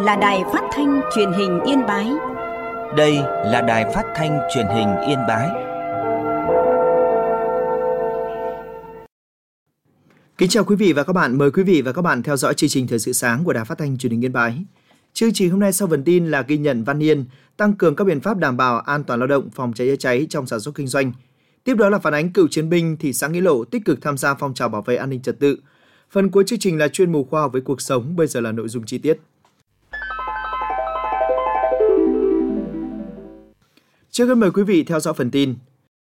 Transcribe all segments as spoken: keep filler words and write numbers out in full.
là Đài Phát thanh Truyền hình Yên Bái. Đây là Đài Phát thanh Truyền hình Yên Bái. Kính chào quý vị và các bạn, mời quý vị và các bạn theo dõi chương trình Thời sự sáng của Đài Phát thanh Truyền hình Yên Bái. Chương trình hôm nay sau phần tin là ghi nhận Văn Yên tăng cường các biện pháp đảm bảo an toàn lao động, phòng cháy chữa cháy trong sản xuất kinh doanh. Tiếp đó là phản ánh cựu chiến binh thị xã Nghĩa Lộ tích cực tham gia phong trào bảo vệ an ninh trật tự. Phần cuối chương trình là chuyên mục khoa học với cuộc sống, bây giờ là nội dung chi tiết. Trước hết mời quý vị theo dõi phần tin.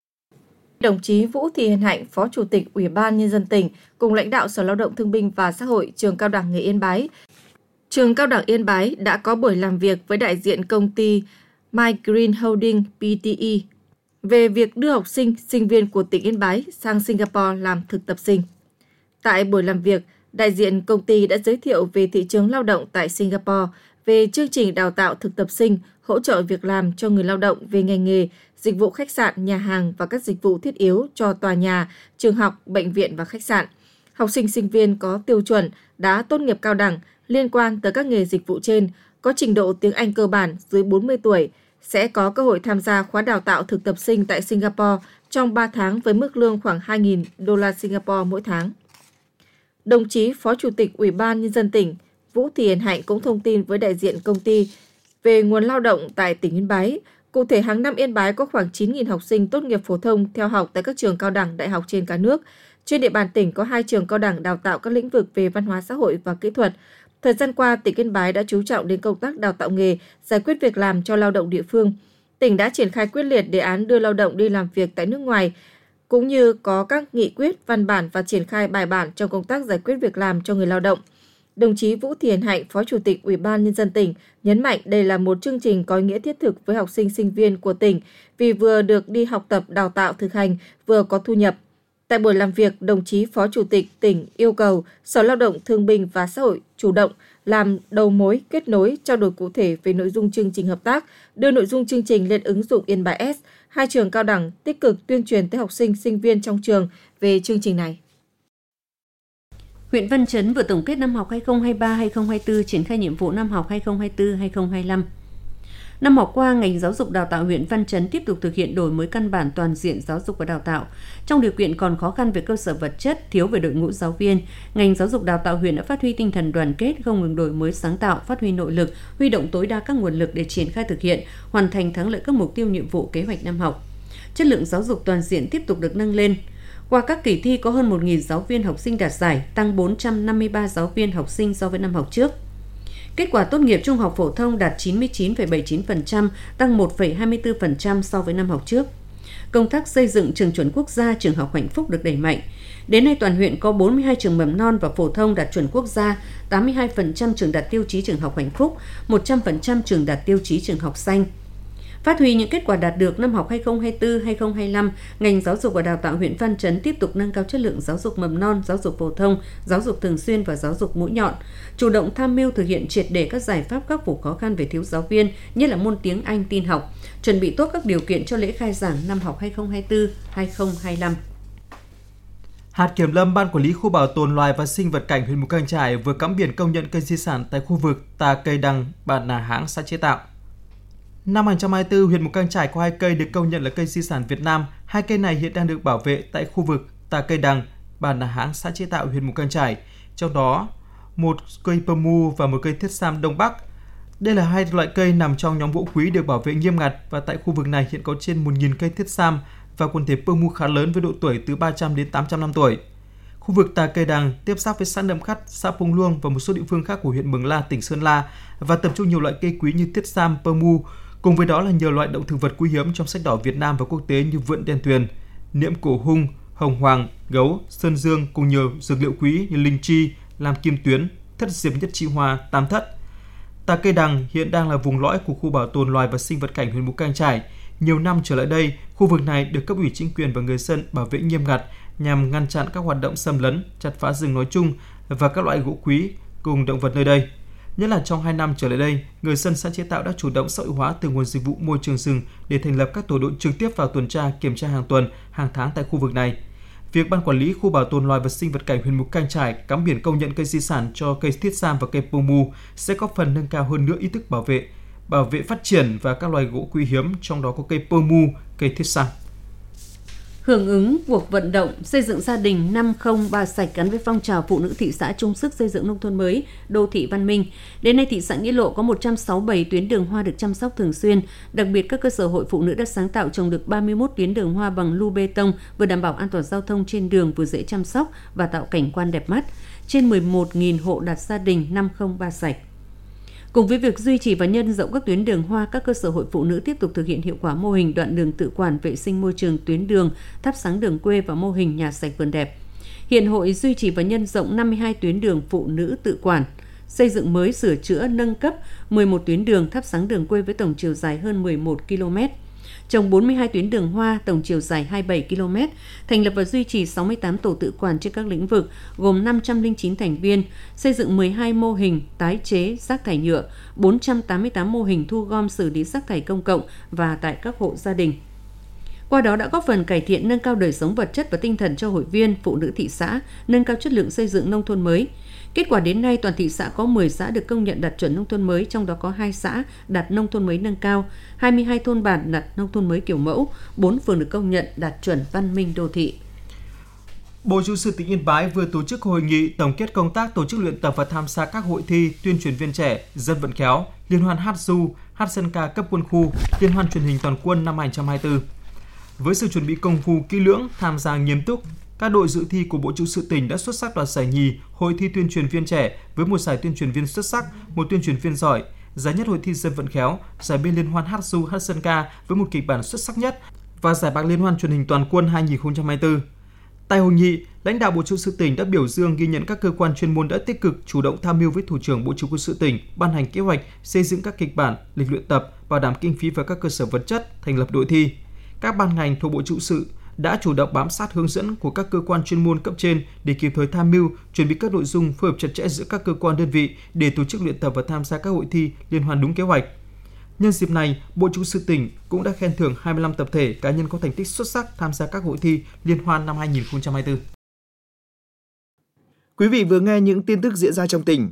Đồng chí Vũ Thị Hiền Hạnh, Phó Chủ tịch Ủy ban Nhân dân tỉnh cùng lãnh đạo Sở Lao động Thương binh và Xã hội Trường Cao đẳng Nghề Yên Bái. Trường Cao đẳng Yên Bái đã có buổi làm việc với đại diện công ty My Green Holding pê tê e về việc đưa học sinh, sinh viên của tỉnh Yên Bái sang Singapore làm thực tập sinh. Tại buổi làm việc, đại diện công ty đã giới thiệu về thị trường lao động tại Singapore, về chương trình đào tạo thực tập sinh, hỗ trợ việc làm cho người lao động về ngành nghề, dịch vụ khách sạn, nhà hàng và các dịch vụ thiết yếu cho tòa nhà, trường học, bệnh viện và khách sạn. Học sinh sinh viên có tiêu chuẩn đã tốt nghiệp cao đẳng liên quan tới các nghề dịch vụ trên, có trình độ tiếng Anh cơ bản dưới bốn mươi tuổi, sẽ có cơ hội tham gia khóa đào tạo thực tập sinh tại Singapore trong ba tháng với mức lương khoảng hai nghìn đô la Singapore mỗi tháng. Đồng chí Phó Chủ tịch Ủy ban Nhân dân tỉnh Vũ Thị Hiền Hạnh cũng thông tin với đại diện công ty về nguồn lao động tại tỉnh Yên Bái. Cụ thể, hàng năm Yên Bái có khoảng chín nghìn học sinh tốt nghiệp phổ thông theo học tại các trường cao đẳng, đại học trên cả nước. Trên địa bàn tỉnh có hai trường cao đẳng đào tạo các lĩnh vực về văn hóa xã hội và kỹ thuật. Thời gian qua, tỉnh Yên Bái đã chú trọng đến công tác đào tạo nghề, giải quyết việc làm cho lao động địa phương. Tỉnh đã triển khai quyết liệt đề án đưa lao động đi làm việc tại nước ngoài, cũng như có các nghị quyết, văn bản và triển khai bài bản trong công tác giải quyết việc làm cho người lao động. Đồng chí Vũ Thị Hiền Hạnh, Phó Chủ tịch Ủy ban Nhân dân tỉnh, nhấn mạnh đây là một chương trình có ý nghĩa thiết thực với học sinh sinh viên của tỉnh vì vừa được đi học tập, đào tạo, thực hành, vừa có thu nhập. Tại buổi làm việc, đồng chí Phó Chủ tịch tỉnh yêu cầu Sở Lao động Thương binh và Xã hội chủ động làm đầu mối, kết nối, trao đổi cụ thể về nội dung chương trình hợp tác, đưa nội dung chương trình lên ứng dụng Yên Bái S. Hai trường cao đẳng tích cực tuyên truyền tới học sinh, sinh viên trong trường về chương trình này. Huyện Văn Chấn vừa tổng kết năm học hai nghìn không trăm hai mươi ba hai nghìn không trăm hai mươi tư, triển khai nhiệm vụ năm học hai nghìn không trăm hai mươi tư hai nghìn không trăm hai mươi lăm. Năm học qua, ngành giáo dục đào tạo huyện Văn Chấn tiếp tục thực hiện đổi mới căn bản toàn diện giáo dục và đào tạo. Trong điều kiện còn khó khăn về cơ sở vật chất, thiếu về đội ngũ giáo viên, ngành giáo dục đào tạo huyện đã phát huy tinh thần đoàn kết, không ngừng đổi mới sáng tạo, phát huy nội lực, huy động tối đa các nguồn lực để triển khai thực hiện, hoàn thành thắng lợi các mục tiêu nhiệm vụ kế hoạch năm học. Chất lượng giáo dục toàn diện tiếp tục được nâng lên. Qua các kỳ thi có hơn một nghìn giáo viên học sinh đạt giải, tăng bốn trăm năm mươi ba giáo viên học sinh so với năm học trước. Kết quả tốt nghiệp trung học phổ thông đạt chín mươi chín phẩy bảy mươi chín phần trăm, tăng một phẩy hai mươi tư phần trăm so với năm học trước. Công tác xây dựng trường chuẩn quốc gia, trường học hạnh phúc được đẩy mạnh. Đến nay toàn huyện có bốn mươi hai trường mầm non và phổ thông đạt chuẩn quốc gia, tám mươi hai phần trăm trường đạt tiêu chí trường học hạnh phúc, một trăm phần trăm trường đạt tiêu chí trường học xanh. Phát huy những kết quả đạt được năm học hai nghìn không trăm hai mươi tư hai nghìn không trăm hai mươi lăm, ngành giáo dục và đào tạo huyện Văn Chấn tiếp tục nâng cao chất lượng giáo dục mầm non, giáo dục phổ thông, giáo dục thường xuyên và giáo dục mũi nhọn, chủ động tham mưu thực hiện triệt để các giải pháp khắc phục khó khăn về thiếu giáo viên, nhất là môn tiếng Anh, tin học, chuẩn bị tốt các điều kiện cho lễ khai giảng năm học hai nghìn không trăm hai mươi tư hai nghìn không trăm hai mươi lăm. Hạt Kiểm lâm Ban Quản lý Khu Bảo tồn Loài và Sinh vật cảnh huyện Mù Cang Chải vừa cắm biển công nhận cây di sản tại khu vực Tà Cây Đằng, bản Nà Háng, xã Chế Tạo. Năm hai nghìn không trăm hai mươi tư, huyện Mù Cang Chải có hai cây được công nhận là cây di sản Việt Nam. Hai cây này hiện đang được bảo vệ tại khu vực Tà Cây Đằng, bản Nà Háng, xã Chế Tạo, huyện Mù Cang Chải. Trong đó, một cây pơ mu và một cây thiết sam Đông Bắc. Đây là hai loại cây nằm trong nhóm gỗ quý được bảo vệ nghiêm ngặt và tại khu vực này hiện có trên một nghìn cây thiết sam và quần thể pơ mu khá lớn với độ tuổi từ ba trăm đến tám trăm năm tuổi. Khu vực Tà Cây Đằng tiếp giáp với xã Nậm Khắt, xã Pông Luông và một số địa phương khác của huyện Mường La, tỉnh Sơn La và tập trung nhiều loại cây quý như thiết sam, pơ mu. Cùng với đó là nhiều loại động thực vật quý hiếm trong sách đỏ Việt Nam và quốc tế như vượn đen tuyền, niễm cổ hung, hồng hoàng, gấu, sơn dương cùng nhiều dược liệu quý như linh chi, lam kim tuyến, thất diệp nhất chi hoa, tam thất. Tà Cây Đằng hiện đang là vùng lõi của khu bảo tồn loài và sinh vật cảnh huyện Mù Cang Chải. Nhiều năm trở lại đây, khu vực này được cấp ủy chính quyền và người dân bảo vệ nghiêm ngặt nhằm ngăn chặn các hoạt động xâm lấn, chặt phá rừng nói chung và các loại gỗ quý cùng động vật nơi đây. Nhất là trong hai năm trở lại đây, người dân xã Chế Tạo đã chủ động xã hội hóa từ nguồn dịch vụ môi trường rừng để thành lập các tổ đội trực tiếp vào tuần tra, kiểm tra hàng tuần, hàng tháng tại khu vực này. việc Ban Quản lý Khu Bảo tồn Loài và Sinh vật cảnh huyện Mù Cang Chải cắm biển công nhận cây di sản cho cây thiết sam và cây pơ mu sẽ góp phần nâng cao hơn nữa ý thức bảo vệ, bảo vệ phát triển và các loài gỗ quý hiếm, trong đó có cây pơ mu, cây thiết sam. Hưởng ứng cuộc vận động xây dựng gia đình năm không ba sạch gắn với phong trào phụ nữ thị xã chung sức xây dựng nông thôn mới, đô thị văn minh. Đến nay, thị xã Nghĩa Lộ có một trăm sáu mươi bảy tuyến đường hoa được chăm sóc thường xuyên. Đặc biệt, các cơ sở hội phụ nữ đã sáng tạo trồng được ba mươi mốt tuyến đường hoa bằng lu bê tông, vừa đảm bảo an toàn giao thông trên đường, vừa dễ chăm sóc và tạo cảnh quan đẹp mắt. Trên mười một nghìn hộ đạt gia đình năm không ba sạch. Cùng với việc duy trì và nhân rộng các tuyến đường hoa, các cơ sở hội phụ nữ tiếp tục thực hiện hiệu quả mô hình đoạn đường tự quản vệ sinh môi trường tuyến đường, thắp sáng đường quê và mô hình nhà sạch vườn đẹp. Hiện hội duy trì và nhân rộng năm mươi hai tuyến đường phụ nữ tự quản, xây dựng mới, sửa chữa, nâng cấp mười một tuyến đường, thắp sáng đường quê với tổng chiều dài hơn mười một ki lô mét. Trồng bốn mươi hai tuyến đường hoa, tổng chiều dài hai mươi bảy ki lô mét, thành lập và duy trì sáu mươi tám tổ tự quản trên các lĩnh vực, gồm năm trăm lẻ chín thành viên, xây dựng mười hai mô hình tái chế rác thải nhựa, bốn trăm tám mươi tám mô hình thu gom xử lý rác thải công cộng và tại các hộ gia đình. Qua đó đã góp phần cải thiện nâng cao đời sống vật chất và tinh thần cho hội viên, phụ nữ thị xã, nâng cao chất lượng xây dựng nông thôn mới. Kết quả đến nay, toàn thị xã có mười xã được công nhận đạt chuẩn nông thôn mới, trong đó có hai xã đạt nông thôn mới nâng cao, hai mươi hai thôn bản đạt nông thôn mới kiểu mẫu, bốn phường được công nhận đạt chuẩn văn minh đô thị. Bộ Chủ sự tỉnh Yên Bái vừa tổ chức hội nghị tổng kết công tác tổ chức luyện tập và tham gia các hội thi tuyên truyền viên trẻ, dân vận khéo, liên hoan hát ru, hát dân ca cấp quân khu, liên hoan truyền hình toàn quân năm hai không hai tư. Với sự chuẩn bị công phu kỹ lưỡng, tham gia nghiêm túc, các đội dự thi của Bộ Chủ sự tỉnh đã xuất sắc đoạt giải nhì hội thi tuyên truyền viên trẻ với một giải tuyên truyền viên xuất sắc, một tuyên truyền viên giỏi, giải nhất hội thi dân vận khéo, giải B liên hoan hát ru, hát dân ca với một kịch bản xuất sắc nhất và giải bạc liên hoan truyền hình toàn quân hai không hai tư. Tại hội nghị, lãnh đạo Bộ Chủ sự tỉnh đã biểu dương ghi nhận các cơ quan chuyên môn đã tích cực chủ động tham mưu với Thủ trưởng Bộ Chủ sự tỉnh ban hành kế hoạch xây dựng các kịch bản, lịch luyện tập, bảo đảm kinh phí và các cơ sở vật chất, thành lập đội thi. Các ban ngành thuộc Bộ Chủ sự đã chủ động bám sát hướng dẫn của các cơ quan chuyên môn cấp trên để kịp thời tham mưu, chuẩn bị các nội dung phối hợp chặt chẽ giữa các cơ quan đơn vị để tổ chức luyện tập và tham gia các hội thi liên hoan đúng kế hoạch. Nhân dịp này, Bộ Chủ sự tỉnh cũng đã khen thưởng hai mươi lăm tập thể cá nhân có thành tích xuất sắc tham gia các hội thi liên hoan năm hai không hai tư. Quý vị vừa nghe những tin tức diễn ra trong tỉnh.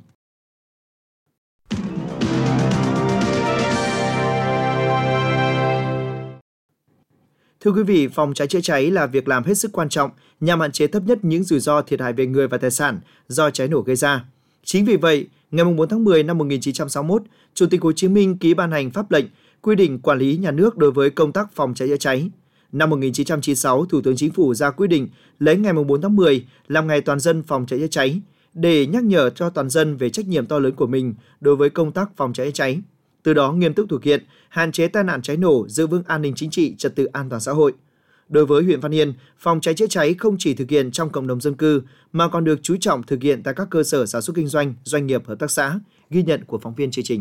Thưa quý vị, phòng cháy chữa cháy là việc làm hết sức quan trọng nhằm hạn chế thấp nhất những rủi ro thiệt hại về người và tài sản do cháy nổ gây ra. Chính vì vậy, ngày bốn tháng mười năm một nghìn chín trăm sáu mươi mốt, Chủ tịch Hồ Chí Minh ký ban hành pháp lệnh quy định quản lý nhà nước đối với công tác phòng cháy chữa cháy. Năm một nghìn chín trăm chín mươi sáu, Thủ tướng Chính phủ ra quyết định lấy ngày bốn tháng mười làm ngày toàn dân phòng cháy chữa cháy để nhắc nhở cho toàn dân về trách nhiệm to lớn của mình đối với công tác phòng cháy chữa cháy. Từ đó nghiêm túc thực hiện, hạn chế tai nạn cháy nổ, giữ vững an ninh chính trị, trật tự an toàn xã hội. Đối với huyện Văn Yên, phòng cháy chữa cháy không chỉ thực hiện trong cộng đồng dân cư mà còn được chú trọng thực hiện tại các cơ sở sản xuất kinh doanh, doanh nghiệp, hợp tác xã. Ghi nhận của phóng viên chương trình.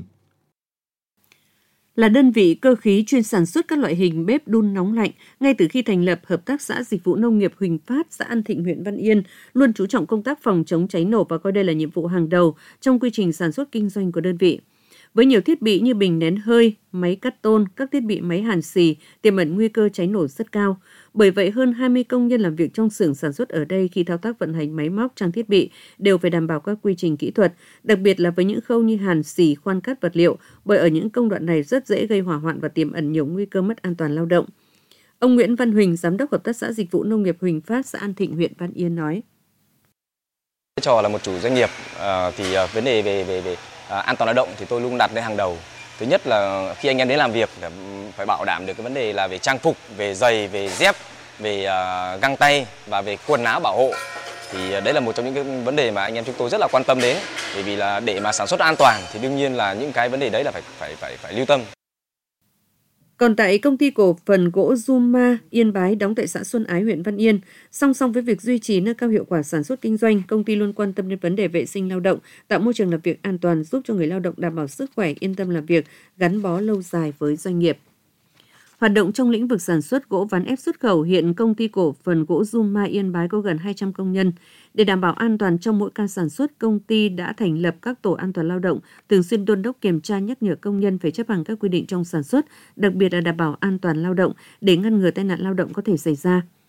Là đơn vị cơ khí chuyên sản xuất các loại hình bếp đun nóng lạnh, ngay từ khi thành lập, Hợp tác xã Dịch vụ Nông nghiệp Huỳnh Phát, xã An Thịnh, huyện Văn Yên luôn chú trọng công tác phòng chống cháy nổ và coi đây là nhiệm vụ hàng đầu trong quy trình sản xuất kinh doanh của đơn vị. Với nhiều thiết bị như bình nén hơi, máy cắt tôn, các thiết bị máy hàn xì, tiềm ẩn nguy cơ cháy nổ rất cao. Bởi vậy, hơn hai mươi công nhân làm việc trong xưởng sản xuất ở đây khi thao tác vận hành máy móc, trang thiết bị đều phải đảm bảo các quy trình kỹ thuật, đặc biệt là với những khâu như hàn xì, khoan cắt vật liệu, bởi ở những công đoạn này rất dễ gây hỏa hoạn và tiềm ẩn nhiều nguy cơ mất an toàn lao động. Ông Nguyễn Văn Huỳnh, Giám đốc Hợp tác xã Dịch vụ Nông nghiệp Huỳnh Phát, xã An Thịnh, huyện Văn Yên nói. Vai trò là một chủ doanh nghiệp thì vấn đề về về về an toàn lao động thì tôi luôn đặt lên hàng đầu. Thứ nhất là khi anh em đến làm việc phải bảo đảm được cái vấn đề là về trang phục, về giày, về dép, về găng tay và về quần áo bảo hộ. Thì đấy là một trong những cái vấn đề mà anh em chúng tôi rất là quan tâm đến. Bởi vì là để mà sản xuất an toàn thì đương nhiên là những cái vấn đề đấy là phải phải phải phải lưu tâm. Còn tại công ty cổ phần gỗ Zuma Yên Bái đóng tại xã Xuân Ái, huyện Văn Yên, song song với việc duy trì nâng cao hiệu quả sản xuất kinh doanh, công ty luôn quan tâm đến vấn đề vệ sinh lao động, tạo môi trường làm việc an toàn, giúp cho người lao động đảm bảo sức khỏe, yên tâm làm việc, gắn bó lâu dài với doanh nghiệp. Hoạt động trong lĩnh vực sản xuất gỗ ván ép xuất khẩu, hiện công ty cổ phần gỗ Zuma Yên Bái có gần hai trăm công nhân. Để đảm bảo an toàn trong mỗi ca sản xuất, công ty đã thành lập các tổ an toàn lao động, thường xuyên đôn đốc kiểm tra nhắc nhở công nhân phải chấp hành các quy định trong sản xuất, đặc biệt là đảm bảo an toàn lao động để ngăn ngừa tai nạn lao động có thể xảy ra.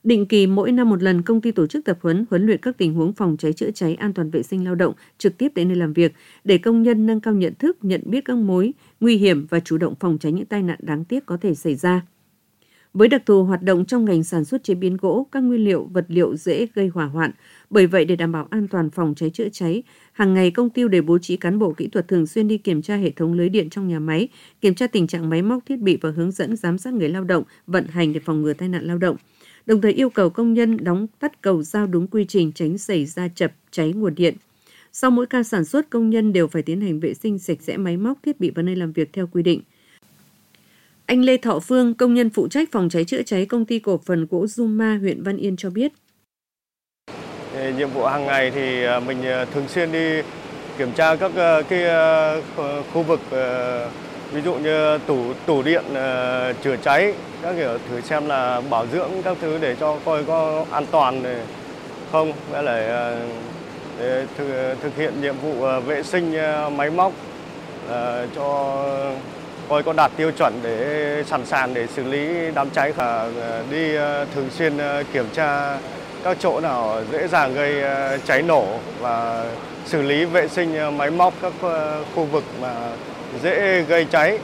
Định kỳ mỗi năm một lần, công ty tổ chức tập huấn, huấn luyện các tình huống phòng cháy chữa cháy, an toàn vệ sinh lao động trực tiếp tại nơi làm việc để công nhân nâng cao nhận thức, nhận biết các mối nguy hiểm và chủ động phòng tránh những tai nạn đáng tiếc có thể xảy ra. Với đặc thù hoạt động trong ngành sản xuất chế biến gỗ, các nguyên liệu, vật liệu dễ gây hỏa hoạn. Bởi vậy, để đảm bảo an toàn phòng cháy chữa cháy, hàng ngày công ty đều bố trí cán bộ kỹ thuật thường xuyên đi kiểm tra hệ thống lưới điện trong nhà máy, kiểm tra tình trạng máy móc thiết bị và hướng dẫn giám sát người lao động, vận hành để phòng ngừa tai nạn lao động. Đồng thời yêu cầu công nhân đóng tắt cầu dao đúng quy trình, tránh xảy ra chập cháy nguồn điện. Sau mỗi ca sản xuất, công nhân đều phải tiến hành vệ sinh sạch sẽ máy móc, thiết bị và nơi làm việc theo quy định. Anh Lê Thọ Phương, công nhân phụ trách phòng cháy chữa cháy công ty cổ phần gỗ Zuma, huyện Văn Yên cho biết. Nhiệm vụ hàng ngày thì mình thường xuyên đi kiểm tra các cái khu vực, ví dụ như tủ tủ điện chữa cháy, các kiểu thử xem là bảo dưỡng các thứ để cho coi có an toàn không, với lại thực, thực hiện nhiệm vụ vệ sinh máy móc cho coi có đạt tiêu chuẩn để sẵn sàng để xử lý đám cháy. Và đi thường xuyên kiểm tra các chỗ nào dễ dàng gây cháy nổ và xử lý vệ sinh máy móc các khu vực mà dễ gây cháy.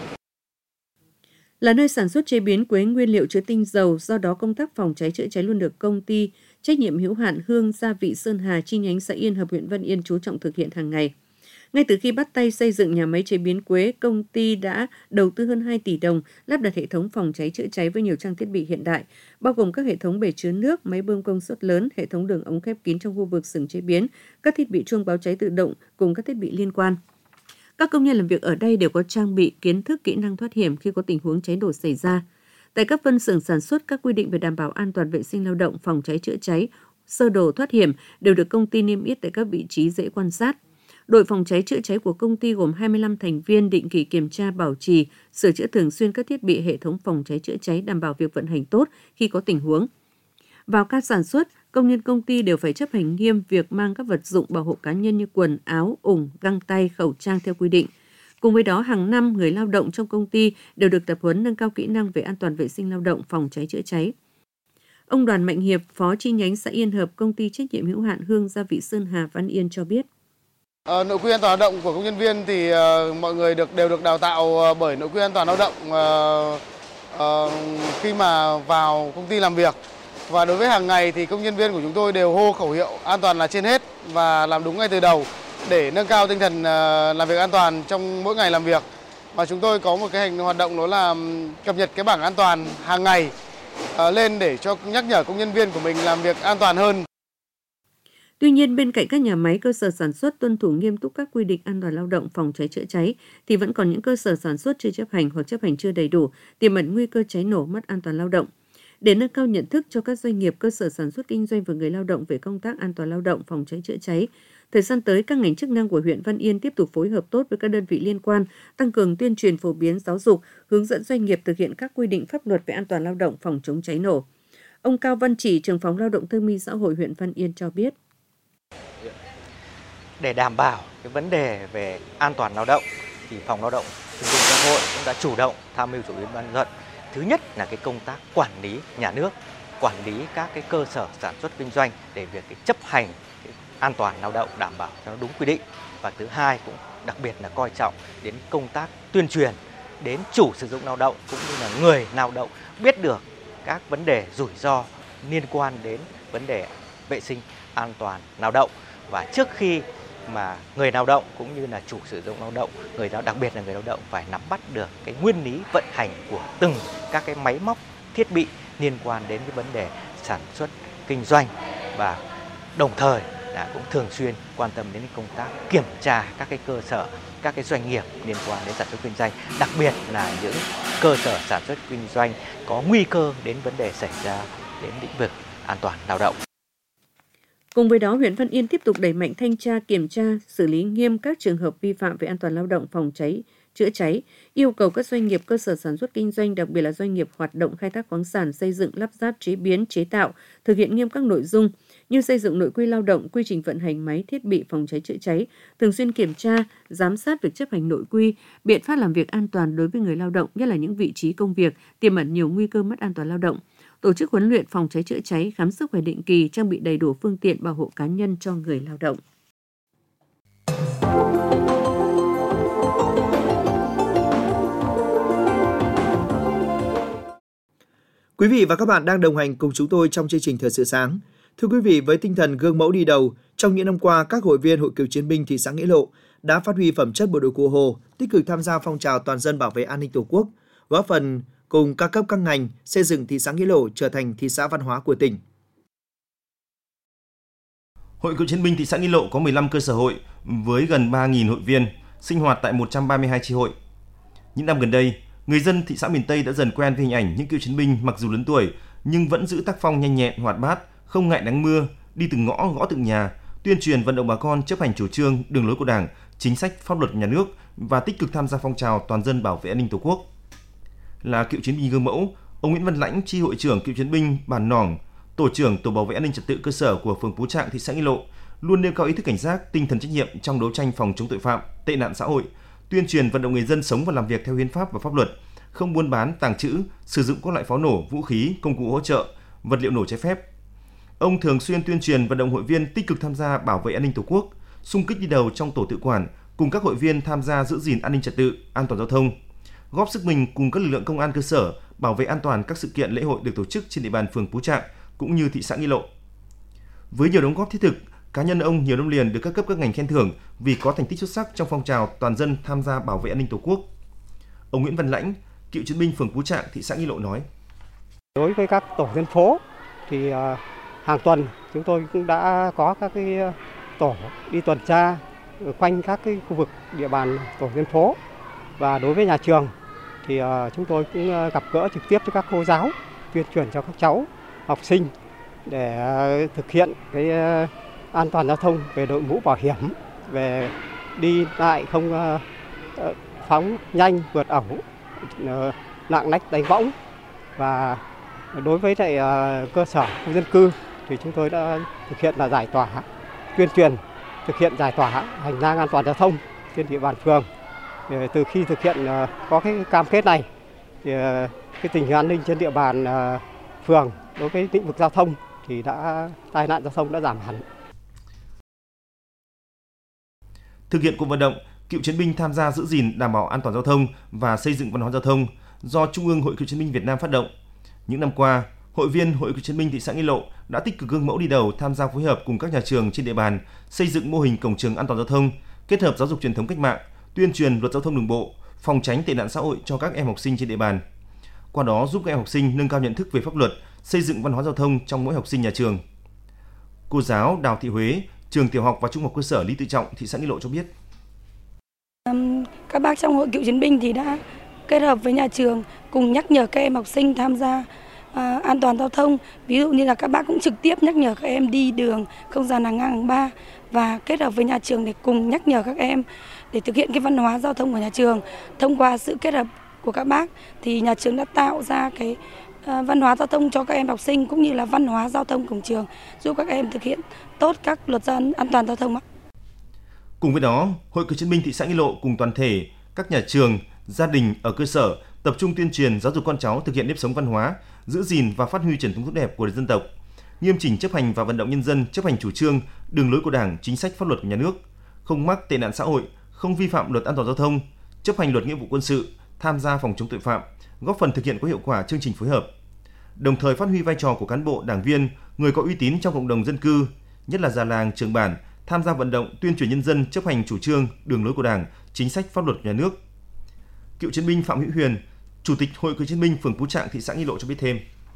Là nơi sản xuất chế biến quế nguyên liệu chứa tinh dầu, do đó công tác phòng cháy chữa cháy luôn được công ty trách nhiệm hữu hạn Hương Gia Vị Sơn Hà chi nhánh xã Yên Hợp, huyện Văn Yên chú trọng thực hiện hàng ngày. Ngay từ khi bắt tay xây dựng nhà máy chế biến quế, công ty đã đầu tư hơn hai tỷ đồng lắp đặt hệ thống phòng cháy chữa cháy với nhiều trang thiết bị hiện đại, bao gồm các hệ thống bể chứa nước, máy bơm công suất lớn, hệ thống đường ống khép kín trong khu vực xưởng chế biến, các thiết bị chuông báo cháy tự động cùng các thiết bị liên quan. Các công nhân làm việc ở đây đều có trang bị kiến thức, kỹ năng thoát hiểm khi có tình huống cháy nổ xảy ra. Tại các phân xưởng sản xuất, các quy định về đảm bảo an toàn vệ sinh lao động, phòng cháy chữa cháy, sơ đồ thoát hiểm đều được công ty niêm yết tại các vị trí dễ quan sát. Đội phòng cháy chữa cháy của công ty gồm hai mươi lăm thành viên định kỳ kiểm tra, bảo trì, sửa chữa thường xuyên các thiết bị hệ thống phòng cháy chữa cháy, đảm bảo việc vận hành tốt khi có tình huống. Vào ca sản xuất, công nhân công ty đều phải chấp hành nghiêm việc mang các vật dụng bảo hộ cá nhân như quần, áo, ủng, găng tay, khẩu trang theo quy định. Cùng với đó, hàng năm, người lao động trong công ty đều được tập huấn nâng cao kỹ năng về an toàn vệ sinh lao động, phòng cháy chữa cháy. Ông Đoàn Mạnh Hiệp, Phó chi nhánh xã Yên Hợp, công ty trách nhiệm hữu hạn Hương Gia Vị Sơn Hà, Văn Yên cho biết. À, nội quy an toàn lao động của công nhân viên thì uh, mọi người được đều được đào tạo uh, bởi nội quy an toàn lao động uh, uh, khi mà vào công ty làm việc. Và đối với hàng ngày thì công nhân viên của chúng tôi đều hô khẩu hiệu an toàn là trên hết và làm đúng ngay từ đầu để nâng cao tinh thần uh, làm việc an toàn trong mỗi ngày làm việc. Và chúng tôi có một cái hành hoạt động đó là cập nhật cái bảng an toàn hàng ngày uh, lên để cho nhắc nhở công nhân viên của mình làm việc an toàn hơn. Tuy nhiên, bên cạnh các nhà máy, cơ sở sản xuất tuân thủ nghiêm túc các quy định an toàn lao động, phòng cháy chữa cháy, thì vẫn còn những cơ sở sản xuất chưa chấp hành hoặc chấp hành chưa đầy đủ, tiềm ẩn nguy cơ cháy nổ, mất an toàn lao động. Để nâng cao nhận thức cho các doanh nghiệp, cơ sở sản xuất kinh doanh và người lao động về công tác an toàn lao động, phòng cháy chữa cháy, thời gian tới, các ngành chức năng của huyện Văn Yên tiếp tục phối hợp tốt với các đơn vị liên quan, tăng cường tuyên truyền phổ biến giáo dục, hướng dẫn doanh nghiệp thực hiện các quy định pháp luật về an toàn lao động, phòng chống cháy nổ. Ông Cao Văn Chỉ, trưởng phòng Lao động Thương binh Xã hội huyện Văn Yên cho biết. Để đảm bảo cái vấn đề về an toàn lao động thì Phòng Lao động Thương binh Xã hội cũng đã chủ động tham mưu cho Ủy ban nhân dân. Thứ nhất là cái công tác quản lý nhà nước, quản lý các cái cơ sở sản xuất kinh doanh để việc cái chấp hành cái an toàn lao động đảm bảo cho nó đúng quy định. Và thứ hai cũng đặc biệt là coi trọng đến công tác tuyên truyền đến chủ sử dụng lao động cũng như là người lao động biết được các vấn đề rủi ro liên quan đến vấn đề vệ sinh an toàn lao động. Và trước khi mà người lao động cũng như là chủ sử dụng lao động, người lao đặc biệt là người lao động phải nắm bắt được cái nguyên lý vận hành của từng các cái máy móc, thiết bị liên quan đến cái vấn đề sản xuất kinh doanh, và đồng thời là cũng thường xuyên quan tâm đến công tác kiểm tra các cái cơ sở, các cái doanh nghiệp liên quan đến sản xuất kinh doanh, đặc biệt là những cơ sở sản xuất kinh doanh có nguy cơ đến vấn đề xảy ra đến lĩnh vực an toàn lao động. Cùng với đó, huyện Văn Yên tiếp tục đẩy mạnh thanh tra, kiểm tra, xử lý nghiêm các trường hợp vi phạm về an toàn lao động, phòng cháy, chữa cháy, yêu cầu các doanh nghiệp, cơ sở sản xuất kinh doanh, đặc biệt là doanh nghiệp hoạt động khai thác khoáng sản, xây dựng, lắp ráp, chế biến, chế tạo, thực hiện nghiêm các nội dung như xây dựng nội quy lao động, quy trình vận hành máy, thiết bị phòng cháy chữa cháy, thường xuyên kiểm tra, giám sát việc chấp hành nội quy, biện pháp làm việc an toàn đối với người lao động, nhất là những vị trí công việc tiềm ẩn nhiều nguy cơ mất an toàn lao động. tổ chức huấn luyện phòng cháy chữa cháy, khám sức khỏe định kỳ, trang bị đầy đủ phương tiện bảo hộ cá nhân cho người lao động. Quý vị và các bạn đang đồng hành cùng chúng tôi trong chương trình Thời sự sáng. Thưa quý vị, với tinh thần gương mẫu đi đầu, trong những năm qua, các hội viên Hội Cựu chiến binh thị xã Nghĩa Lộ đã phát huy phẩm chất bộ đội Cụ Hồ, tích cực tham gia phong trào toàn dân bảo vệ an ninh Tổ quốc, góp phần cùng các cấp các ngành xây dựng thị xã Nghĩa Lộ trở thành thị xã văn hóa của tỉnh. Hội Cựu chiến binh thị xã Nghĩa Lộ có mười lăm cơ sở hội với gần ba nghìn hội viên, sinh hoạt tại một trăm ba mươi hai chi hội. Những năm gần đây, người dân thị xã miền Tây đã dần quen với hình ảnh những cựu chiến binh mặc dù lớn tuổi nhưng vẫn giữ tác phong nhanh nhẹn, hoạt bát, không ngại nắng mưa, đi từng ngõ gõ từng nhà, tuyên truyền vận động bà con chấp hành chủ trương, đường lối của Đảng, chính sách pháp luật của nhà nước và tích cực tham gia phong trào toàn dân bảo vệ an ninh Tổ quốc. Là cựu chiến binh gương mẫu, ông Nguyễn Văn Lãnh, chi hội trưởng cựu chiến binh bản Nòng, tổ trưởng tổ bảo vệ an ninh trật tự cơ sở của phường Phú Trạng, thị xã Nghĩa Lộ, luôn nêu cao ý thức cảnh giác, tinh thần trách nhiệm trong đấu tranh phòng chống tội phạm, tệ nạn xã hội, tuyên truyền vận động người dân sống và làm việc theo hiến pháp và pháp luật, không buôn bán, tàng trữ, sử dụng các loại pháo nổ, vũ khí, công cụ hỗ trợ, vật liệu nổ trái phép. Ông thường xuyên tuyên truyền vận động hội viên tích cực tham gia bảo vệ an ninh Tổ quốc, xung kích đi đầu trong tổ tự quản, cùng các hội viên tham gia giữ gìn an ninh trật tự, an toàn giao thông, góp sức mình cùng các lực lượng công an cơ sở bảo vệ an toàn các sự kiện lễ hội được tổ chức trên địa bàn phường Phú Trạng cũng như thị xã Nghĩa Lộ. Với nhiều đóng góp thiết thực, cá nhân ông nhiều năm liền được các cấp các ngành khen thưởng vì có thành tích xuất sắc trong phong trào toàn dân tham gia bảo vệ an ninh Tổ quốc. Ông Nguyễn Văn Lãnh, cựu chiến binh phường Phú Trạng, thị xã Nghĩa Lộ nói: Đối với các tổ dân phố thì hàng tuần chúng tôi cũng đã có các cái tổ đi tuần tra quanh các cái khu vực địa bàn tổ dân phố, và đối với nhà trường thì chúng tôi cũng gặp gỡ trực tiếp cho các cô giáo, tuyên truyền cho các cháu học sinh để thực hiện cái an toàn giao thông về đội mũ bảo hiểm, về đi lại không phóng nhanh, vượt ẩu, lạng lách đánh võng. Và đối với lại cơ sở khu dân cư thì chúng tôi đã thực hiện là giải tỏa, tuyên truyền thực hiện giải tỏa hành lang an toàn giao thông trên địa bàn phường. Từ khi thực hiện có cái cam kết này thì cái tình hình an ninh trên địa bàn phường đối với lĩnh vực giao thông thì đã tai nạn giao thông đã giảm hẳn. Thực hiện cuộc vận động cựu chiến binh tham gia giữ gìn đảm bảo an toàn giao thông và xây dựng văn hóa giao thông do Trung ương Hội Cựu chiến binh Việt Nam phát động. Những năm qua, hội viên Hội Cựu chiến binh thị xã Nghĩa Lộ đã tích cực gương mẫu đi đầu tham gia phối hợp cùng các nhà trường trên địa bàn xây dựng mô hình cổng trường an toàn giao thông, kết hợp giáo dục truyền thống cách mạng, tuyên truyền luật giao thông đường bộ, phòng tránh tệ nạn xã hội cho các em học sinh trên địa bàn. Qua đó giúp các em học sinh nâng cao nhận thức về pháp luật, xây dựng văn hóa giao thông trong mỗi học sinh nhà trường. Cô giáo Đào Thị Huế, trường tiểu học và trung học cơ sở Lý Tự Trọng, thị xã Nghĩa Lộ cho biết: Các bác trong Hội Cựu chiến binh thì đã kết hợp với nhà trường cùng nhắc nhở các em học sinh tham gia à, an toàn giao thông. Ví dụ như là các bác cũng trực tiếp nhắc nhở các em đi đường không dàn hàng ngang hàng ba, và kết hợp với nhà trường để cùng nhắc nhở các em để thực hiện cái văn hóa giao thông của nhà trường. Thông qua sự kết hợp của các bác thì nhà trường đã tạo ra cái à, văn hóa giao thông cho các em học sinh, cũng như là văn hóa giao thông cổng trường, giúp các em thực hiện tốt các luật an toàn giao thông. Cùng với đó, Hội Cựu chiến binh thị xã Nghĩa Lộ cùng toàn thể các nhà trường, gia đình ở cơ sở tập trung tuyên truyền giáo dục con cháu thực hiện nếp sống văn hóa, giữ gìn và phát huy truyền thống tốt đẹp của dân tộc, nghiêm chỉnh chấp hành và vận động nhân dân chấp hành chủ trương, đường lối của Đảng, chính sách pháp luật của nhà nước, không mắc tệ nạn xã hội, không vi phạm luật an toàn giao thông, chấp hành luật nghĩa vụ quân sự, tham gia phòng chống tội phạm, góp phần thực hiện có hiệu quả chương trình phối hợp. Đồng thời phát huy vai trò của cán bộ, đảng viên, người có uy tín trong cộng đồng dân cư, nhất là già làng, trưởng bản, tham gia vận động tuyên truyền nhân dân chấp hành chủ trương, đường lối của Đảng, chính sách pháp luật của nhà nước. Cựu chiến binh Phạm Hữu Huyền, Chủ tịch Hội Cựu chiến binh phường Phú Trạng, thị xã Nghĩa Lộ cho biết thêm: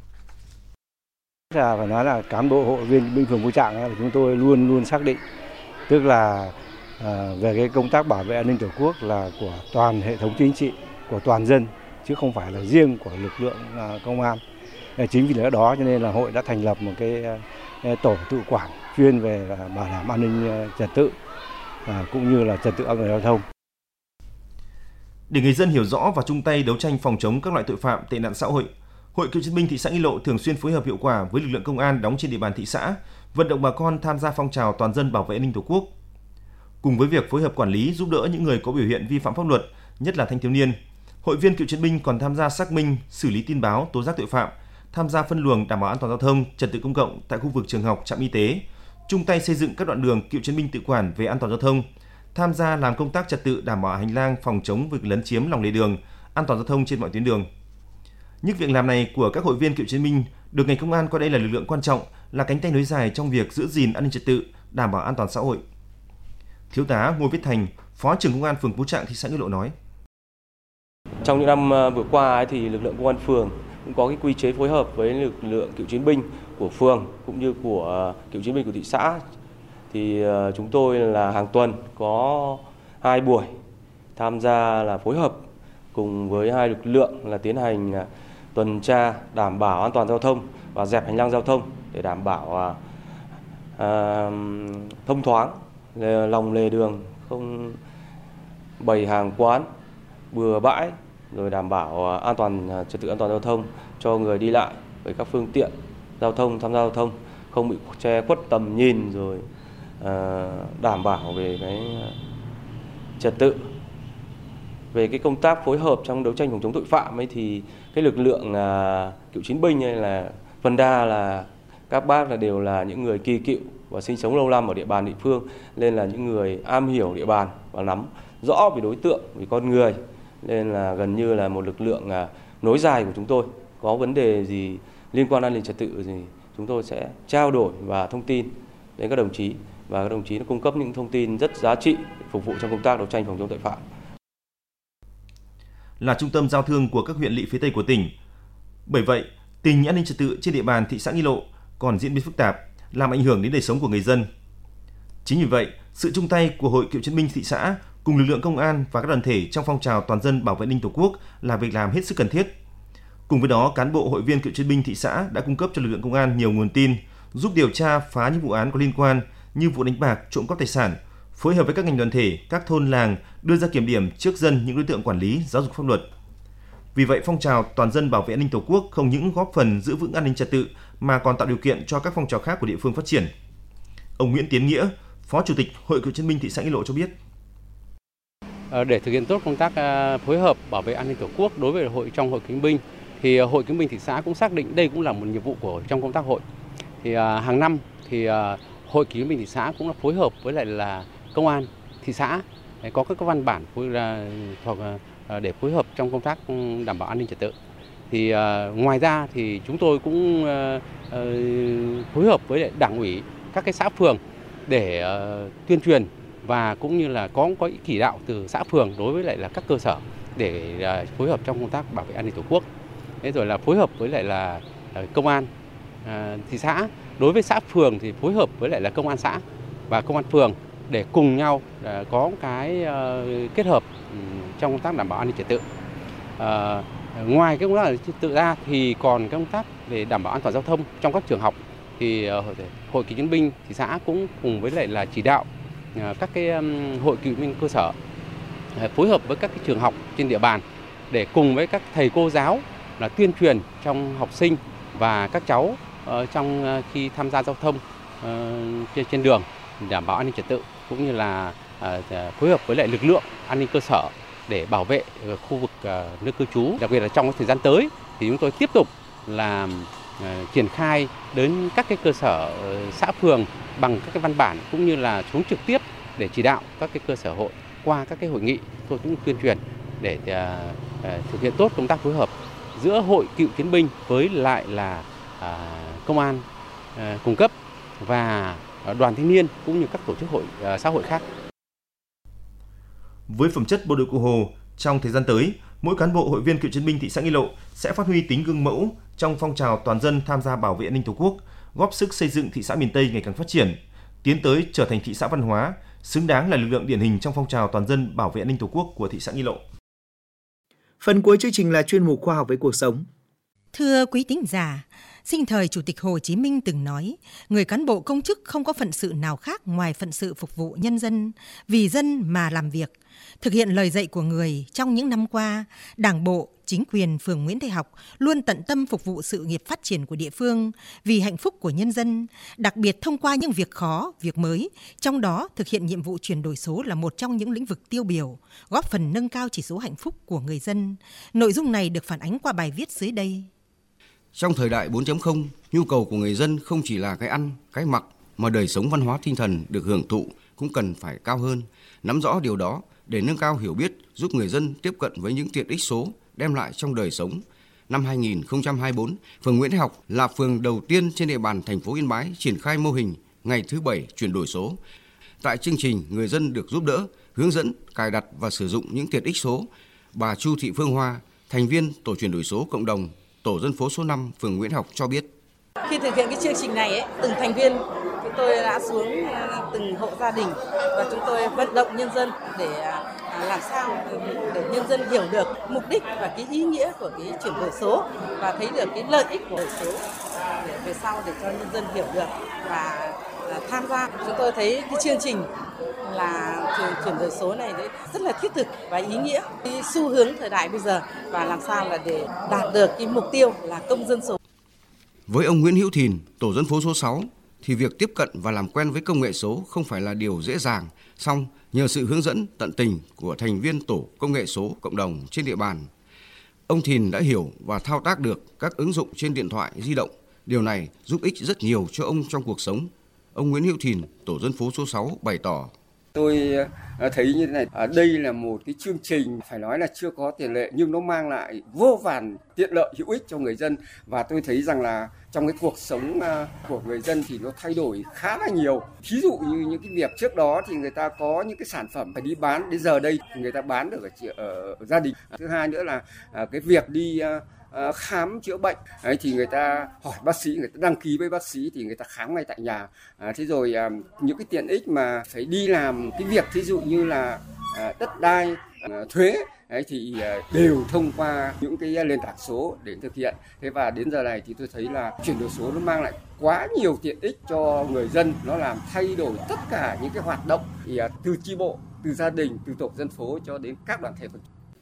Là phải nói là cán bộ hội viên binh phường Phú Trạng là chúng tôi luôn luôn xác định, tức là à, về cái công tác bảo vệ an ninh Tổ quốc là của toàn hệ thống chính trị, của toàn dân, chứ không phải là riêng của lực lượng à, công an. Chính vì lẽ đó cho nên là hội đã thành lập một cái à, tổ tự quản chuyên về à, bảo đảm an ninh à, trật tự à, cũng như là trật tự an toàn giao thông. Để người dân hiểu rõ và chung tay đấu tranh phòng chống các loại tội phạm, tệ nạn xã hội, Hội Cựu chiến binh thị xã Nghĩa Lộ thường xuyên phối hợp hiệu quả với lực lượng công an đóng trên địa bàn thị xã, vận động bà con tham gia phong trào toàn dân bảo vệ an ninh Tổ quốc. Cùng với việc phối hợp quản lý giúp đỡ những người có biểu hiện vi phạm pháp luật, nhất là thanh thiếu niên, hội viên cựu chiến binh còn tham gia xác minh, xử lý tin báo, tố giác tội phạm, tham gia phân luồng đảm bảo an toàn giao thông, trật tự công cộng tại khu vực trường học, trạm y tế, chung tay xây dựng các đoạn đường cựu chiến binh tự quản về an toàn giao thông, tham gia làm công tác trật tự đảm bảo hành lang phòng chống việc lấn chiếm lòng lề đường, an toàn giao thông trên mọi tuyến đường. Những việc làm này của các hội viên cựu chiến binh được ngành công an coi đây là lực lượng quan trọng, là cánh tay nối dài trong việc giữ gìn an ninh trật tự, đảm bảo an toàn xã hội. Thiếu tá Ngô Viết Thành, Phó trưởng Công an phường Phú Trạng, thị xã Nghi Lộ nói: Trong những năm vừa qua thì lực lượng công an phường cũng có cái quy chế phối hợp với lực lượng cựu chiến binh của phường cũng như của cựu chiến binh của thị xã. Thì chúng tôi là hàng tuần có hai buổi tham gia là phối hợp cùng với hai lực lượng là tiến hành tuần tra đảm bảo an toàn giao thông và dẹp hành lang giao thông để đảm bảo à, thông thoáng lòng lề đường, không bày hàng quán bừa bãi, rồi đảm bảo an toàn trật tự an toàn giao thông cho người đi lại với các phương tiện giao thông tham gia giao thông, không bị che khuất tầm nhìn, rồi à, đảm bảo về cái trật tự. Về cái công tác phối hợp trong đấu tranh phòng chống tội phạm ấy thì cái lực lượng à, cựu chiến binh hay là phần đa là các bác là đều là những người kỳ cựu và sinh sống lâu năm ở địa bàn địa phương, nên là những người am hiểu địa bàn và nắm rõ về đối tượng, về con người, nên là gần như là một lực lượng à, nối dài của chúng tôi. Có vấn đề gì liên quan an ninh trật tự thì chúng tôi sẽ trao đổi và thông tin đến các đồng chí, và các đồng chí cung cấp những thông tin rất giá trị để phục vụ trong công tác đấu tranh phòng chống tội phạm. Là trung tâm giao thương của các huyện lỵ phía Tây của tỉnh. Bởi vậy, tình hình an ninh trật tự trên địa bàn thị xã Nghi Lộ còn diễn biến phức tạp, làm ảnh hưởng đến đời sống của người dân. Chính vì vậy, sự chung tay của Hội Cựu chiến binh thị xã cùng lực lượng công an và các đoàn thể trong phong trào toàn dân bảo vệ an ninh Tổ quốc là việc làm hết sức cần thiết. Cùng với đó, cán bộ hội viên cựu chiến binh thị xã đã cung cấp cho lực lượng công an nhiều nguồn tin, giúp điều tra phá những vụ án có liên quan như vụ đánh bạc, trộm cắp tài sản, phối hợp với các ngành đoàn thể, các thôn làng đưa ra kiểm điểm trước dân những đối tượng quản lý, giáo dục pháp luật. Vì vậy, phong trào toàn dân bảo vệ an ninh Tổ quốc không những góp phần giữ vững an ninh trật tự mà còn tạo điều kiện cho các phong trào khác của địa phương phát triển. Ông Nguyễn Tiến Nghĩa, Phó Chủ tịch Hội Cựu chiến binh thị xã Nghi Lộ cho biết: Để thực hiện tốt công tác phối hợp bảo vệ an ninh Tổ quốc đối với hội trong Hội Cựu chiến binh, thì Hội Cựu chiến binh thị xã cũng xác định đây cũng là một nhiệm vụ của trong công tác hội. Thì hàng năm thì Hội Cựu chiến binh thị xã cũng đã phối hợp với lại là công an thị xã có các văn bản hoặc để phối hợp trong công tác đảm bảo an ninh trật tự. Thì uh, ngoài ra thì chúng tôi cũng uh, uh, phối hợp với đảng ủy các cái xã phường để uh, tuyên truyền và cũng như là có có chỉ đạo từ xã phường đối với lại là các cơ sở để uh, phối hợp trong công tác bảo vệ an ninh Tổ quốc. Thế rồi là phối hợp với lại là uh, công an uh, thị xã, đối với xã phường thì phối hợp với lại là công an xã và công an phường để cùng nhau uh, có cái uh, kết hợp um, trong công tác đảm bảo an ninh trật tự. Uh, Ngoài cái công tác trật tự ra thì còn công tác về đảm bảo an toàn giao thông trong các trường học, thì Hội Cựu chiến binh thị xã cũng cùng với lại là chỉ đạo các cái hội cựu chiến binh cơ sở phối hợp với các cái trường học trên địa bàn để cùng với các thầy cô giáo là tuyên truyền trong học sinh và các cháu trong khi tham gia giao thông trên trên đường, đảm bảo an ninh trật tự, cũng như là phối hợp với lại lực lượng an ninh cơ sở để bảo vệ khu vực nơi cư trú. Đặc biệt là trong thời gian tới thì chúng tôi tiếp tục là uh, triển khai đến các cái cơ sở uh, xã phường bằng các cái văn bản, cũng như là xuống trực tiếp để chỉ đạo các cái cơ sở hội qua các cái hội nghị. Tôi cũng tuyên truyền để uh, uh, thực hiện tốt công tác phối hợp giữa Hội Cựu chiến binh với lại là uh, công an uh, cung cấp và uh, đoàn thanh niên cũng như các tổ chức hội uh, xã hội khác. Với phẩm chất bộ đội Cụ Hồ, trong thời gian tới, mỗi cán bộ hội viên cựu chiến binh thị xã Nghi Lộ sẽ phát huy tính gương mẫu trong phong trào toàn dân tham gia bảo vệ an ninh Tổ quốc, góp sức xây dựng thị xã miền Tây ngày càng phát triển, tiến tới trở thành thị xã văn hóa, xứng đáng là lực lượng điển hình trong phong trào toàn dân bảo vệ an ninh Tổ quốc của thị xã Nghi Lộ. Phần cuối chương trình là chuyên mục khoa học với cuộc sống. Thưa quý thính giả, sinh thời Chủ tịch Hồ Chí Minh từng nói, người cán bộ công chức không có phận sự nào khác ngoài phận sự phục vụ nhân dân, vì dân mà làm việc. Thực hiện lời dạy của người, trong những năm qua, Đảng bộ, chính quyền phường Nguyễn Thái Học luôn tận tâm phục vụ sự nghiệp phát triển của địa phương vì hạnh phúc của nhân dân, đặc biệt thông qua những việc khó, việc mới, trong đó thực hiện nhiệm vụ chuyển đổi số là một trong những lĩnh vực tiêu biểu, góp phần nâng cao chỉ số hạnh phúc của người dân. Nội dung này được phản ánh qua bài viết dưới đây. Trong thời đại bốn chấm không, nhu cầu của người dân không chỉ là cái ăn, cái mặc, mà đời sống văn hóa tinh thần được hưởng thụ cũng cần phải cao hơn. Nắm rõ điều đó để nâng cao hiểu biết, giúp người dân tiếp cận với những tiện ích số đem lại trong đời sống. Năm hai nghìn không trăm hai mươi tư, phường Nguyễn Thái Học là phường đầu tiên trên địa bàn thành phố Yên Bái triển khai mô hình ngày thứ bảy chuyển đổi số. Tại chương trình, người dân được giúp đỡ, hướng dẫn, cài đặt và sử dụng những tiện ích số. Bà Chu Thị Phương Hoa, thành viên tổ chuyển đổi số cộng đồng, tổ dân phố số năm, phường Nguyễn Thái Học cho biết. Khi thực hiện cái chương trình này, ấy, từng thành viên chúng tôi đã xuống từng hộ gia đình và chúng tôi vận động nhân dân để làm sao để nhân dân hiểu được mục đích và cái ý nghĩa của cái chuyển đổi số và thấy được cái lợi ích của đổi số để về sau để cho nhân dân hiểu được và tham gia. Chúng tôi thấy cái chương trình là chuyển đổi số này rất là thiết thực và ý nghĩa, cái xu hướng thời đại bây giờ và làm sao là để đạt được cái mục tiêu là công dân số. Với ông Nguyễn Hữu Thìn, tổ dân phố số sáu, thì việc tiếp cận và làm quen với công nghệ số không phải là điều dễ dàng. Song nhờ sự hướng dẫn tận tình của thành viên tổ công nghệ số cộng đồng trên địa bàn, ông Thìn đã hiểu và thao tác được các ứng dụng trên điện thoại di động. Điều này giúp ích rất nhiều cho ông trong cuộc sống. Ông Nguyễn Hữu Thìn, tổ dân phố số sáu bày tỏ. Tôi thấy như thế này, ở đây là một cái chương trình phải nói là chưa có tiền lệ nhưng nó mang lại vô vàn tiện lợi hữu ích cho người dân, và tôi thấy rằng là trong cái cuộc sống của người dân thì nó thay đổi khá là nhiều. Ví dụ như những cái việc trước đó thì người ta có những cái sản phẩm phải đi bán, đến giờ đây người ta bán được ở, ở gia đình. Thứ hai nữa là cái việc đi khám chữa bệnh ấy, thì người ta hỏi bác sĩ, người ta đăng ký với bác sĩ thì người ta khám ngay tại nhà. À, thế rồi à, những cái tiện ích mà phải đi làm cái việc ví dụ như là à, đất đai, à, thuế ấy, thì à, đều thông qua những cái nền tảng số để thực hiện. Thế và đến giờ này thì tôi thấy là chuyển đổi số nó mang lại quá nhiều tiện ích cho người dân, nó làm thay đổi tất cả những cái hoạt động thì, à, từ chi bộ, từ gia đình, từ tổ dân phố cho đến các đoàn thể.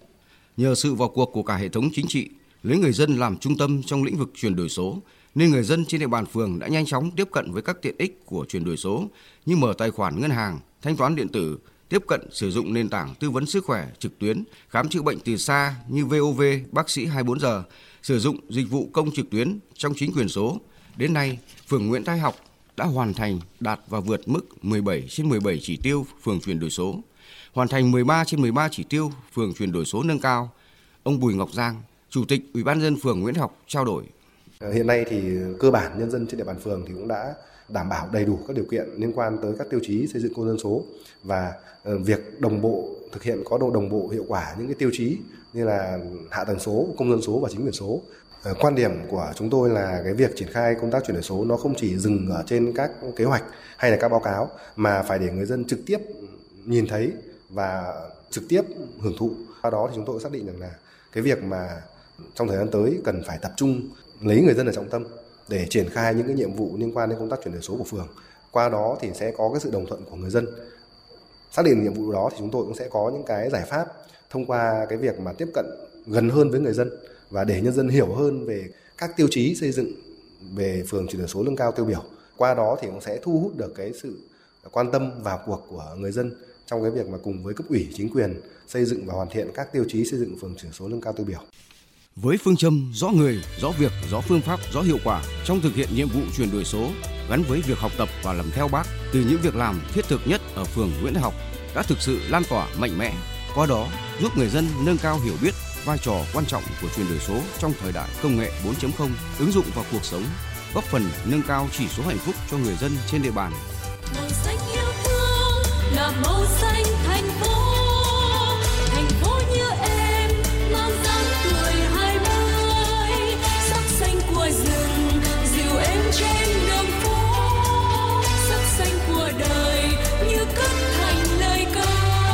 Nhờ sự vào cuộc của cả hệ thống chính trị, lấy người dân làm trung tâm trong lĩnh vực chuyển đổi số, nên người dân trên địa bàn phường đã nhanh chóng tiếp cận với các tiện ích của chuyển đổi số như mở tài khoản ngân hàng, thanh toán điện tử, tiếp cận sử dụng nền tảng tư vấn sức khỏe trực tuyến, khám chữa bệnh từ xa như vê o vê, bác sĩ hai mươi bốn giờ, sử dụng dịch vụ công trực tuyến trong chính quyền số. Đến nay, phường Nguyễn Thái Học đã hoàn thành, đạt và vượt mức mười bảy trên mười bảy chỉ tiêu phường chuyển đổi số, hoàn thành mười ba trên mười ba chỉ tiêu phường chuyển đổi số nâng cao. Ông Bùi Ngọc Giang, Chủ tịch Ủy ban nhân dân phường Nguyễn Thái Học trao đổi. Hiện nay thì cơ bản nhân dân trên địa bàn phường thì cũng đã đảm bảo đầy đủ các điều kiện liên quan tới các tiêu chí xây dựng công dân số, và việc đồng bộ thực hiện có độ đồng bộ hiệu quả những cái tiêu chí như là hạ tầng số, công dân số và chính quyền số. Quan điểm của chúng tôi là cái việc triển khai công tác chuyển đổi số nó không chỉ dừng ở trên các kế hoạch hay là các báo cáo, mà phải để người dân trực tiếp nhìn thấy và trực tiếp hưởng thụ. Qua đó thì chúng tôi xác định rằng là cái việc mà trong thời gian tới cần phải tập trung lấy người dân ở trọng tâm để triển khai những cái nhiệm vụ liên quan đến công tác chuyển đổi số của phường. Qua đó thì sẽ có cái sự đồng thuận của người dân. Xác định nhiệm vụ đó thì chúng tôi cũng sẽ có những cái giải pháp thông qua cái việc mà tiếp cận gần hơn với người dân và để nhân dân hiểu hơn về các tiêu chí xây dựng về phường chuyển đổi số nâng cao tiêu biểu. Qua đó thì cũng sẽ thu hút được cái sự quan tâm vào cuộc của người dân trong cái việc mà cùng với cấp ủy chính quyền xây dựng và hoàn thiện các tiêu chí xây dựng phường chuyển đổi số nâng cao tiêu biểu. Với phương châm rõ người, rõ việc, rõ phương pháp, rõ hiệu quả trong thực hiện nhiệm vụ chuyển đổi số, gắn với việc học tập và làm theo Bác từ những việc làm thiết thực nhất ở phường Nguyễn Thái Học đã thực sự lan tỏa mạnh mẽ, qua đó giúp người dân nâng cao hiểu biết vai trò quan trọng của chuyển đổi số trong thời đại công nghệ bốn chấm không ứng dụng vào cuộc sống, góp phần nâng cao chỉ số hạnh phúc cho người dân trên địa bàn. Màu xanh yêu thương là màu xanh thành phố, thành phố như em mang dáng tuổi hai mươi, sắc xanh của rừng dìu em trên đường phố, sắc xanh của đời như cất thành lời ca.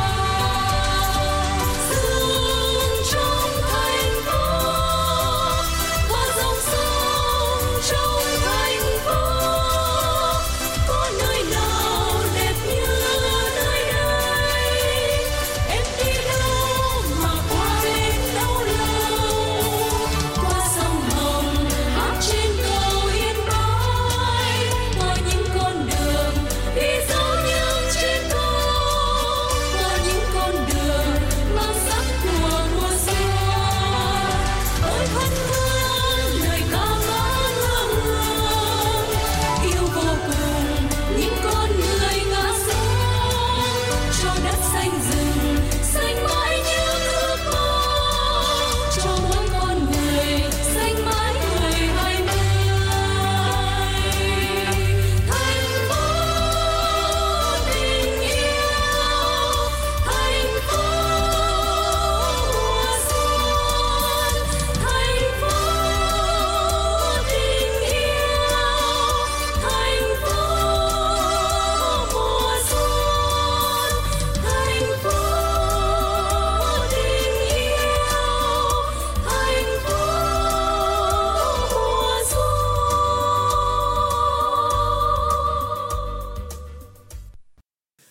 Dương trong thành phố và dòng sông trong thành phố, có nơi nào đẹp như nơi đây, em đi đâu mà qua bên đâu lâu,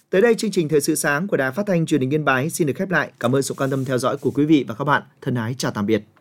Tới đây chương trình Thời sự sáng của Đài Phát thanh Truyền hình Yên Bái xin được khép lại. Cảm ơn sự quan tâm theo dõi của quý vị và các bạn. Thân ái chào tạm biệt.